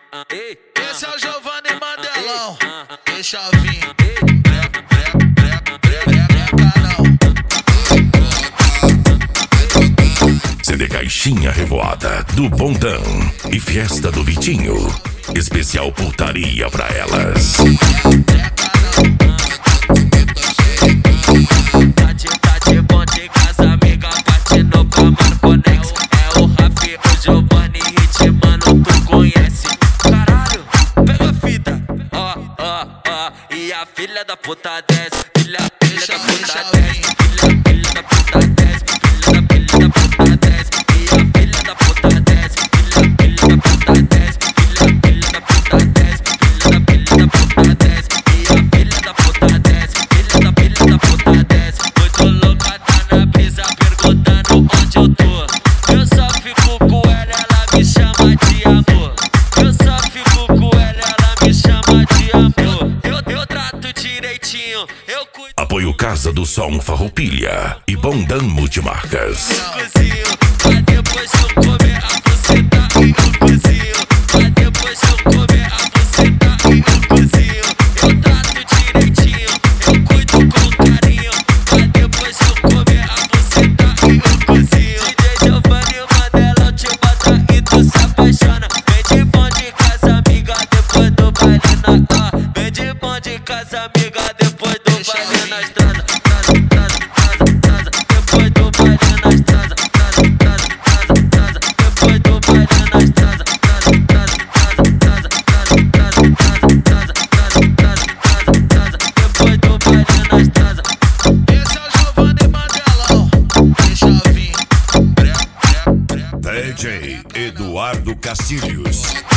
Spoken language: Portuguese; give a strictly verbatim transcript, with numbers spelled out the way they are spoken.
Esse é o Giovanni Mandelão. Deixa vir. Breca, breca, breca, breca, não. C D Caixinha Revoada do Bondão e Fiesta do Vitinho. Especial putaria pra elas. E a filha da puta desce, filha, filha da puta desce, filha, filha da puta desce, filha da filha da puta desce, e a filha da puta desce, filha, filha da puta desce, filha, filha da puta desce, filha da filha da puta desce, e a filha da puta desce, filha da filha da puta desce. Muito louca, tá na brisa perguntando onde eu tô. Eu só fico com ela, ela me chama de amor. Eu só fico com ela, ela me chama de amor. Direitinho, eu cuido. Apoio Casa do Som Farroupilha e Bondão Multimarcas. Cozinho, pra depois eu comer a buceta e o cozinho. Pra depois eu comer a buceta e o cozinho. Eu trato direitinho, eu cuido com carinho. Pra depois eu comer a buceta e o cozinho. D J Giovanni Mandelão te bota e tu se apaixona. Vem de bom de casa, amiga, depois do baile na A. Vem de bom de casa, amiga, depois do baile nós transa, transa, transa, transa, transa. Depois do baile nós transa, transa, transa, transa, transa. Depois do baile nós transa, transa, transa, transa, transa, transa, transa, transa, transa, transa. Depois do baile nós transa. Esse é o Giovanni Mandelão. Deixa vir. D J Eduardo Castilhos.